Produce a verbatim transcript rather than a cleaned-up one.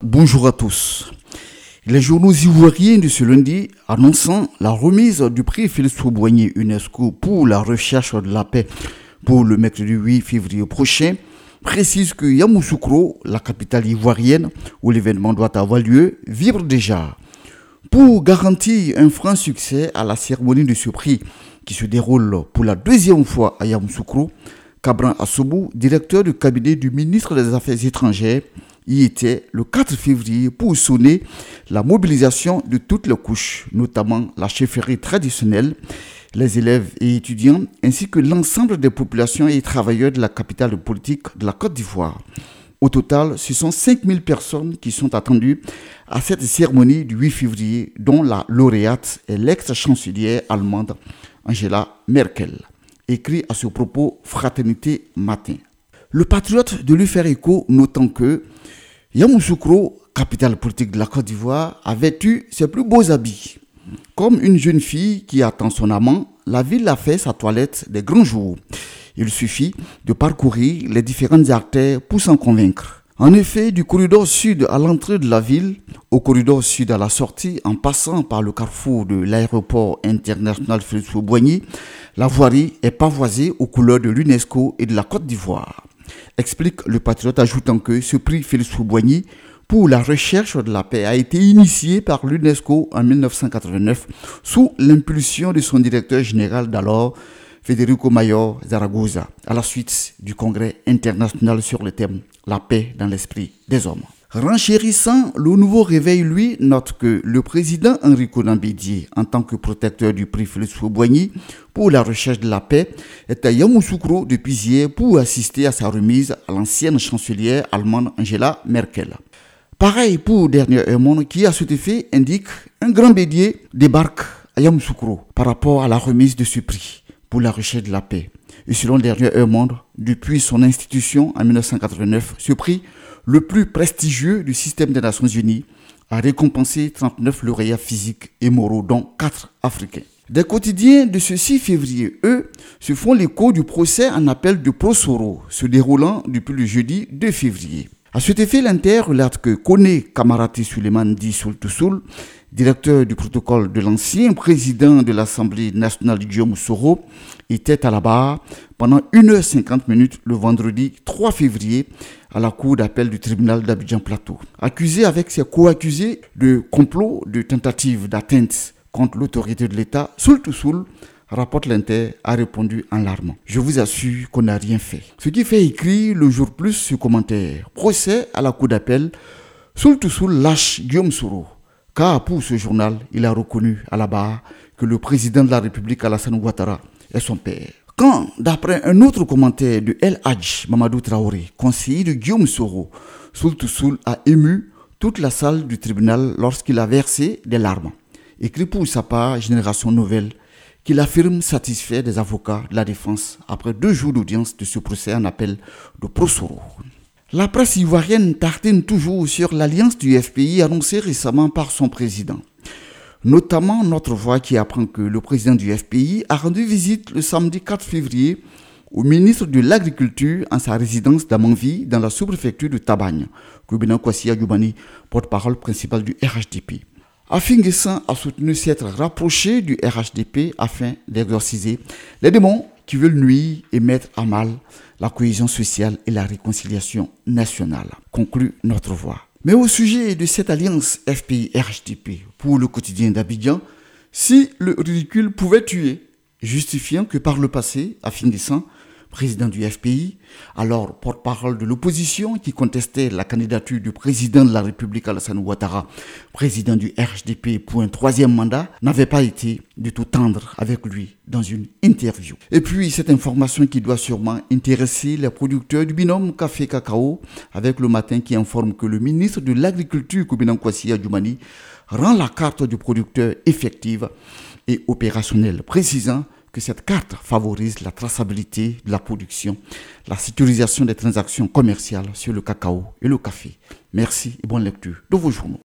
bonjour à tous. Les journaux ivoiriens de ce lundi annonçant la remise du prix Félix Houphouët-Boigny UNESCO pour la recherche de la paix pour le mercredi huit février prochain précisent que Yamoussoukro, la capitale ivoirienne où l'événement doit avoir lieu, vibre déjà. Pour garantir un franc succès à la cérémonie de ce prix qui se déroule pour la deuxième fois à Yamoussoukro, Cabran Assobou, directeur du cabinet du ministre des Affaires étrangères, y était le quatre février pour sonner la mobilisation de toutes les couches, notamment la chefferie traditionnelle, les élèves et étudiants, ainsi que l'ensemble des populations et travailleurs de la capitale politique de la Côte d'Ivoire. Au total, ce sont cinq mille personnes qui sont attendues à cette cérémonie du huit février, dont la lauréate est l'ex-chancelière allemande Angela Merkel. Écrit à ce propos Fraternité Matin. Le patriote de lui faire écho, notant que Yamoussoukro, capitale politique de la Côte d'Ivoire, avait eu ses plus beaux habits. Comme une jeune fille qui attend son amant, la ville a fait sa toilette des grands jours. Il suffit de parcourir les différentes artères pour s'en convaincre. En effet, du corridor sud à l'entrée de la ville, au corridor sud à la sortie, en passant par le carrefour de l'aéroport international Félix Houphouët-Boigny, la voirie est pavoisée aux couleurs de l'UNESCO et de la Côte d'Ivoire. Explique le patriote, ajoutant que ce prix Félix Houphouët-Boigny pour la recherche de la paix a été initié par l'UNESCO en dix-neuf cent quatre-vingt-neuf sous l'impulsion de son directeur général d'alors, Federico Mayor Zaragoza, à la suite du congrès international sur le thème « La paix dans l'esprit des hommes ». Renchérissant, le nouveau réveil, lui, note que le président Enrico Nambédié, en tant que protecteur du prix Félix Houphouët-Boigny pour la recherche de la paix, est à Yamoussoukro depuis hier pour assister à sa remise à l'ancienne chancelière allemande Angela Merkel. Pareil pour Dernier Monde qui, à cet effet, indique un grand bélier débarque à Yamoussoukro par rapport à la remise de ce prix pour la recherche de la paix. Et selon Dernier Monde, depuis son institution en dix-neuf cent quatre-vingt-neuf, ce prix, le plus prestigieux du système des Nations Unies, a récompensé trente-neuf lauréats physiques et moraux, dont quatre Africains. Des quotidiens de ce six février, eux, se font l'écho du procès en appel de Prosoro, se déroulant depuis le jeudi deux février. À cet effet, l'Inter relate que Kone Kamarati Suleiman Di Soultoussoul, directeur du protocole de l'ancien président de l'Assemblée nationale Guillaume Soro, était à la barre pendant une heure cinquante minutes le vendredi trois février à la cour d'appel du tribunal d'Abidjan-Plateau. Accusé avec ses co-accusés de complot, de tentative d'atteinte contre l'autorité de l'État, Soultoussoul, rapporte l'Inter, a répondu en larmes. Je vous assure qu'on n'a rien fait. Ce qui fait écrire le jour plus ce commentaire. Procès à la cour d'appel, Soultoussoul lâche Guillaume Soro. Car pour ce journal, il a reconnu à la barre que le président de la République, Alassane Ouattara, est son père. Quand, d'après un autre commentaire de El Hadj Mamadou Traoré, conseiller de Guillaume Soro, Soultoussoul a ému toute la salle du tribunal lorsqu'il a versé des larmes. Écrit pour sa part Génération Nouvelle, qu'il affirme satisfait des avocats de la défense après deux jours d'audience de ce procès en appel de Prosoro. La presse ivoirienne tartine toujours sur l'alliance du F P I annoncée récemment par son président. Notamment Notre Voix qui apprend que le président du F P I a rendu visite le samedi quatre février au ministre de l'Agriculture en sa résidence d'Amanvi dans la sous-préfecture de Tabagne, Koubina Kwasi Adjoumani, porte-parole principal du R H D P. Afinguessan a soutenu s'être rapproché du R H D P afin d'exorciser les démons qui veulent nuire et mettre à mal la cohésion sociale et la réconciliation nationale, conclut Notre Voix. Mais au sujet de cette alliance F P I R H D P pour le quotidien d'Abidjan, si le ridicule pouvait tuer, justifiant que par le passé, Afinguessan, président du F P I, alors porte-parole de l'opposition qui contestait la candidature du président de la République Alassane Ouattara, président du R H D P pour un troisième mandat, n'avait pas été du tout tendre avec lui dans une interview. Et puis cette information qui doit sûrement intéresser les producteurs du binôme café-cacao avec le matin qui informe que le ministre de l'Agriculture, Koubina Kwasi Adjoumani, rend la carte du producteur effective et opérationnelle, précisant que cette carte favorise la traçabilité de la production, la sécurisation des transactions commerciales sur le cacao et le café. Merci et bonne lecture de vos journaux.